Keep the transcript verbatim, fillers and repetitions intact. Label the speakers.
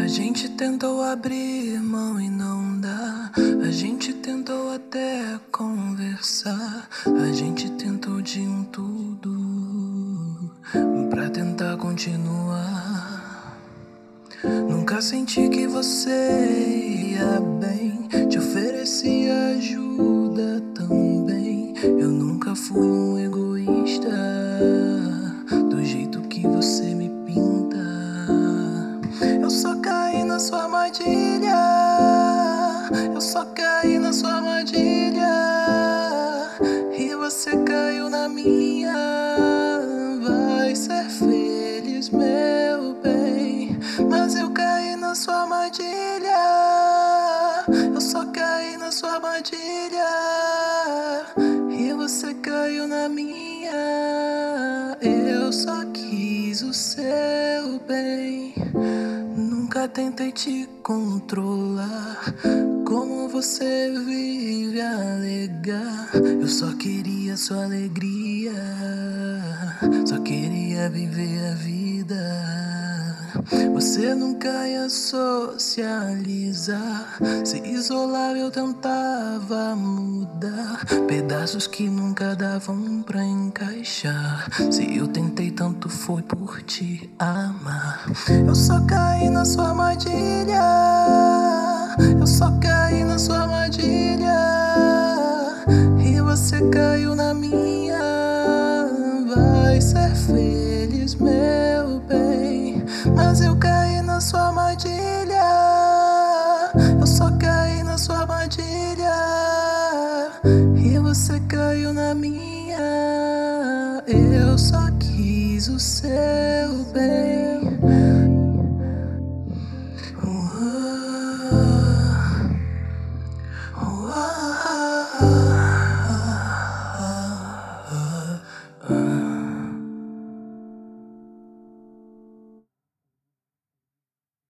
Speaker 1: gente tentou abrir mão e não dá. A gente tentou até conversar. A gente tentou de um tudo pra tentar continuar. Nunca senti que você ia bem. Te ofereci ajuda também. Eu nunca fui um egoísta do jeito que você me pinta. Eu só caí na sua armadilha. Eu só caí na sua armadilha. E você caiu na minha. Vai ser feliz, meu bem. Mas eu caí na sua armadilha. Eu só caí na sua armadilha. E você caiu na minha. Eu só quis o seu bem. Nunca tentei te controlar. Como você vive alegar. Eu só queria sua alegria. Só queria viver a vida. Você nunca ia socializar. Se isolava, eu tentava mudar. Pedaços que nunca davam pra encaixar. Se eu tentei tanto foi por te amar. Eu só caí na sua armadilha. Eu só caí na sua armadilha. E você caiu na minha. Vai ser feliz, meu bem. Mas eu caí na sua armadilha. Eu só caí na sua armadilha. E você caiu na minha. Eu só quis o seu bem.